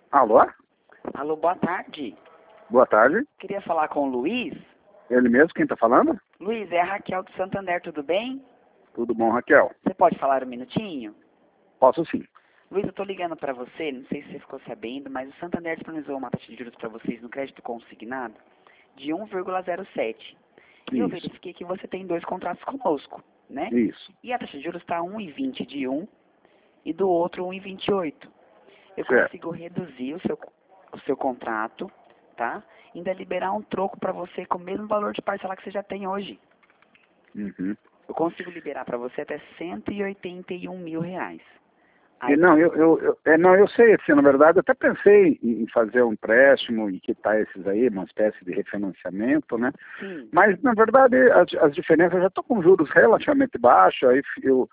Alô? Alô, boa tarde. Boa tarde. Queria falar com o Luiz. Ele mesmo, quem está falando? Luiz, é a Raquel do Santander, tudo bem? Tudo bom, Raquel? Você pode falar um minutinho? Posso sim. Luiz, eu estou ligando para você, não sei se você ficou sabendo, mas o Santander disponibilizou uma taxa de juros para vocês no crédito consignado de 1,07. E eu Isso. verifiquei que você tem 2 contratos conosco, né? Isso. E a taxa de juros está 1,20 de um e do outro 1,28. Eu Certo. consigo reduzir o seu contrato, tá? Ainda liberar um troco para você com o mesmo valor de parcela que você já tem hoje. Uhum. Eu consigo liberar para você até R$ 181 mil. E não, eu sei, assim, na verdade, eu até pensei em fazer um empréstimo e quitar esses aí, uma espécie de refinanciamento, né? Sim. Mas, na verdade, as diferenças, eu já estou com juros relativamente baixos, aí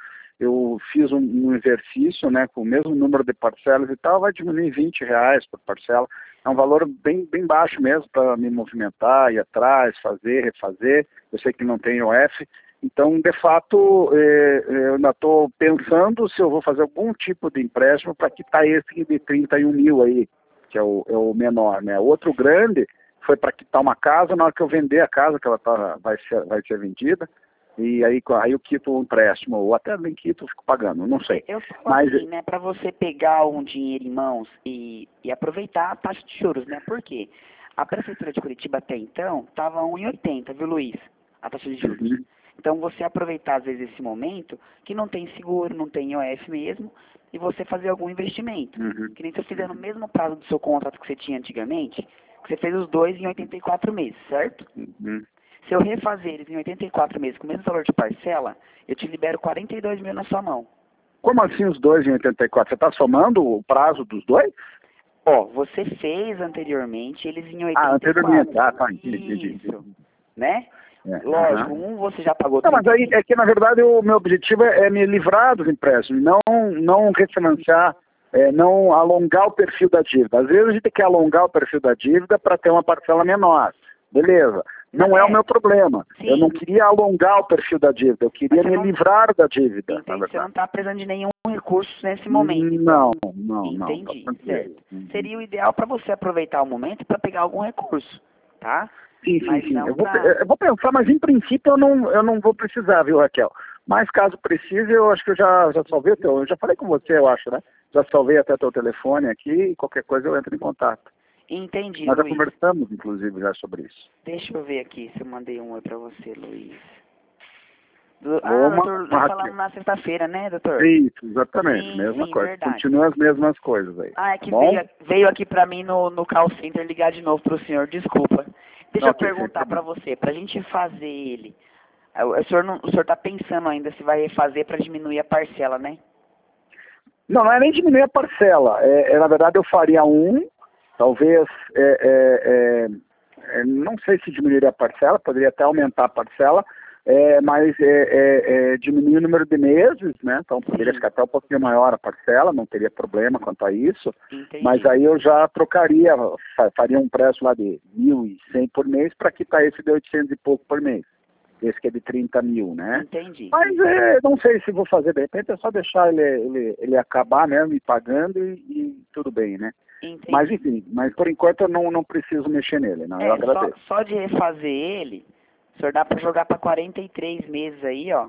eu fiz um exercício, né, com o mesmo número de parcelas e tal, vai diminuir R$ 20 por parcela. É um valor bem baixo mesmo para me movimentar, ir atrás, fazer, refazer. Eu sei que não tem OF. Então, de fato, eu ainda estou pensando se eu vou fazer algum tipo de empréstimo para quitar esse de 31 mil aí, que é o menor, né? O outro grande foi para quitar uma casa, na hora que eu vender a casa, que ela vai ser vendida, e aí eu quito o empréstimo, ou até nem quito, eu fico pagando, não sei. Eu falo Mas, assim, né, para você pegar um dinheiro em mãos e aproveitar a taxa de juros, né? Por quê? A Prefeitura de Curitiba até então estava 1,80, viu, Luiz? A taxa de juros. uhum, Então, você aproveitar, às vezes, esse momento, que não tem seguro, não tem IOF mesmo, e você fazer algum investimento. uhum, Que nem se eu fizer no mesmo prazo do seu contrato que você tinha antigamente, que você fez os dois em 84 meses, certo? uhum. Se eu refazer eles em 84 meses com o mesmo valor de parcela, eu te libero 42 mil na sua mão. Como assim os dois em 84? Você está somando o prazo dos dois? Ó, você fez anteriormente eles em Anteriormente. 84. Tá, entendi. Isso, né? Aham. Lógico, um você já pagou Não, mas aí 35. é que, na verdade, o meu objetivo é me livrar dos empréstimos, não refinanciar, não alongar o perfil da dívida. Às vezes a gente quer alongar o perfil da dívida para ter uma parcela menor. Beleza. Não é o meu problema. Sim. Eu não queria alongar o perfil da dívida, eu queria Mas você me não- livrar da dívida, na Entende? Você não verdade. está precisando de nenhum recurso nesse momento, então. Não, tá Entendi, tranquilo. certo. Seria o ideal para você aproveitar o momento para pegar algum recurso, tá? Mas Sim. não Eu vou pensar, mas em princípio eu não vou precisar, viu, Raquel? Mas caso precise, eu acho que eu já salvei eu já falei com você, eu acho, né? Já salvei até teu telefone aqui e qualquer coisa eu entro em contato. Entendi, Nós já Luiz. conversamos, inclusive, já sobre isso. Deixa eu ver aqui se eu mandei um oi para você, Luiz. Ou Doutor, uma nós Raquel. falamos na sexta-feira, né, doutor? Isso, exatamente, mesma Sim, coisa. verdade. Continua as mesmas coisas aí. É Tá que bom? veio aqui para mim no call center ligar de novo para o senhor, desculpa. Deixa eu Ok, sem perguntar para problema. você, para a gente fazer ele, o senhor está pensando ainda se vai fazer para diminuir a parcela, né? Não é nem diminuir a parcela. Na verdade, eu faria talvez, não sei se diminuiria a parcela, poderia até aumentar a parcela, mas diminuir o número de meses, né? Então poderia Sim. ficar até um pouquinho maior a parcela, não teria problema quanto a isso. Entendi. Mas aí eu já trocaria, faria um preço lá de 1.100 por mês para quitar esse de 800 e pouco por mês. Esse que é de 30 mil, né? Entendi. Mas não sei se vou fazer, de repente é só deixar ele acabar mesmo, me pagando e tudo bem, né? Entendi. Mas enfim, mas por enquanto eu não preciso mexer nele, não, eu agradeço. Só de refazer ele, o senhor dá para jogar para 43 meses aí, ó.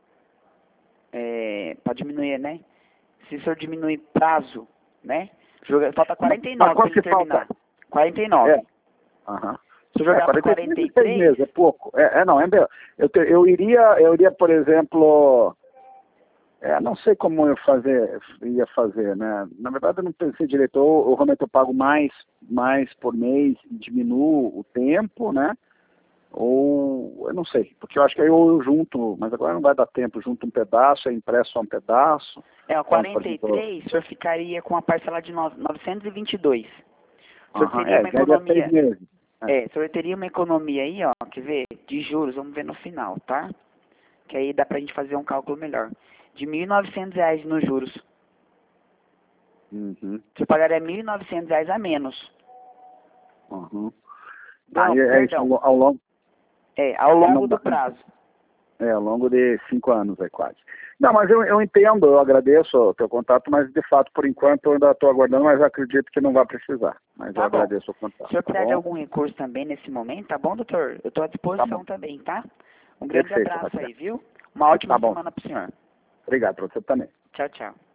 Para diminuir, né? Se o senhor diminuir prazo, né? Falta 49 para quanto ele que falta? terminar. 49. Aham. Se eu jogar para 43 43, meses, é pouco. Eu iria, por exemplo, não sei como ia fazer, né? Na verdade eu não pensei direito, ou realmente eu pago mais por mês e diminuo o tempo, né? Ou, eu não sei, porque eu acho que aí eu junto, mas agora não vai dar tempo, junto um pedaço, aí impresso só um pedaço. o 43, o senhor ficaria com a parcela de 922. O senhor teria uma ganharia 6 economia. meses. O senhor teria uma economia aí, ó, quer ver? De juros, vamos ver no final, tá? Que aí dá pra gente fazer um cálculo melhor. De R$ 1.900 nos juros. Uhum. Você pagaria R$ 1.900 a menos. Uhum. Não, Aí é isso, perdão. ao longo. Ao longo não do dá- prazo. Ao longo de 5 anos, quase. Não, mas eu entendo, eu agradeço o teu contato, mas de fato, por enquanto, eu ainda estou aguardando, mas acredito que não vai precisar. Mas eu agradeço o contato. Se o senhor Tá precisar de bom? algum recurso também nesse momento, tá bom, doutor? Eu estou à Tá disposição bom. também, tá? Um grande Perfeito, abraço Raquel. aí, viu? Uma ótima Tá bom. semana pro senhor. Obrigado para você também. Tchau, tchau.